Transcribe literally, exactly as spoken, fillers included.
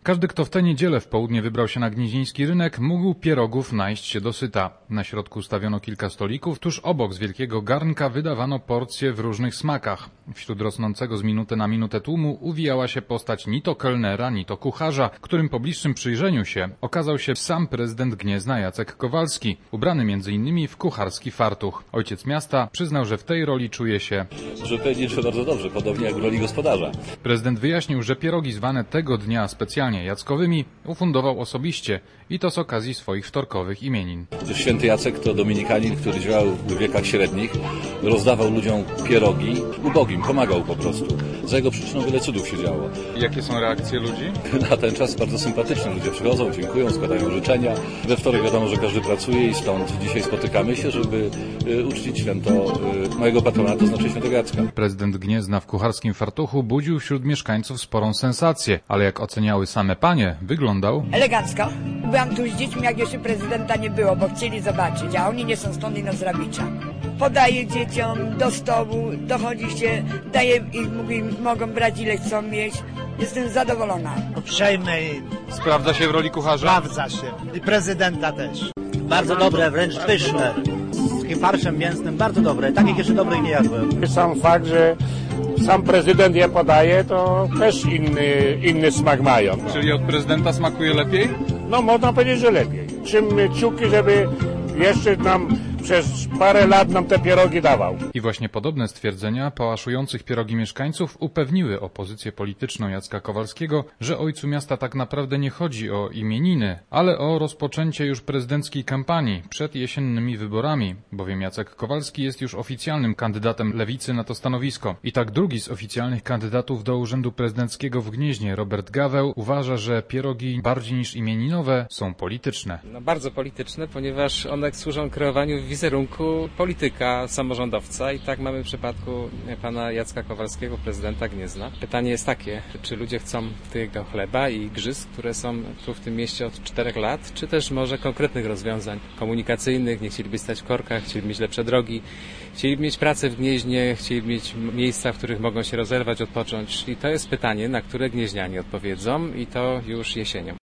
Każdy, kto w tę niedzielę w południe wybrał się na gnieźnieński rynek, mógł pierogów najeść się dosyta. Na środku stawiono kilka stolików, tuż obok z wielkiego garnka wydawano porcje w różnych smakach. Wśród rosnącego z minuty na minutę tłumu uwijała się postać ni to kelnera, ni to kucharza, którym po bliższym przyjrzeniu się okazał się sam prezydent Gniezna Jacek Kowalski, ubrany między innymi w kucharski fartuch. Ojciec miasta przyznał, że w tej roli czuje się... Muszę powiedzieć, że bardzo dobrze, podobnie jak w roli gospodarza. Prezydent wyjaśnił, że pierogi zwane tego dnia specjalnie jackowymi ufundował osobiście i to z okazji swoich wtorkowych imienin. Święty Jacek to dominikanin, który działał w wiekach średnich, rozdawał ludziom pierogi, ubogim, pomagał po prostu. Za jego przyczyną wiele cudów się działo. Jakie są reakcje ludzi? Na ten czas bardzo sympatyczne. Ludzie przychodzą, dziękują, składają życzenia. We wtorek wiadomo, że każdy pracuje i stąd dzisiaj spotykamy się, żeby uczcić święto mojego patrona, to znaczy świętego Jacka. Prezydent Gniezna w kucharskim fartuchu budził wśród mieszkańców sporą sensację, ale jak oceniały same panie, wyglądał... elegancko. Byłam tu z dziećmi, jak jeszcze prezydenta nie było, bo chcieli zobaczyć, a oni nie są stąd i no z Rawicza. Podaje dzieciom do stołu, dochodzi się, daje i mówi, mogą brać ile chcą mieć. Jestem zadowolona. Uprzejmy. Sprawdza się w roli kucharza? Sprawdza się. I prezydenta też. Bardzo dobre, wręcz pyszne. Z takim farszem mięsnym, bardzo dobre. Takich jeszcze dobrych nie jadłem. Sam fakt, że sam prezydent je podaje, to też inny, inny smak mają. No. Czyli od prezydenta smakuje lepiej? No można powiedzieć, że lepiej. Trzymmy kciuki, żeby jeszcze nam przez parę lat nam te pierogi dawał. I właśnie podobne stwierdzenia pałaszujących pierogi mieszkańców upewniły opozycję polityczną Jacka Kowalskiego, że ojcu miasta tak naprawdę nie chodzi o imieniny, ale o rozpoczęcie już prezydenckiej kampanii przed jesiennymi wyborami, bowiem Jacek Kowalski jest już oficjalnym kandydatem lewicy na to stanowisko. I tak drugi z oficjalnych kandydatów do urzędu prezydenckiego w Gnieźnie, Robert Gaweł, uważa, że pierogi bardziej niż imieninowe są polityczne. No, bardzo polityczne, ponieważ one służą kreowaniu wizerunku polityka, samorządowca i tak mamy w przypadku pana Jacka Kowalskiego, prezydenta Gniezna. Pytanie jest takie, czy ludzie chcą tego chleba i igrzysk, które są tu w tym mieście od czterech lat, czy też może konkretnych rozwiązań komunikacyjnych, nie chcieliby stać w korkach, chcieliby mieć lepsze drogi, chcieliby mieć pracę w Gnieźnie, chcieliby mieć miejsca, w których mogą się rozerwać, odpocząć. I to jest pytanie, na które gnieźnianie odpowiedzą i to już jesienią.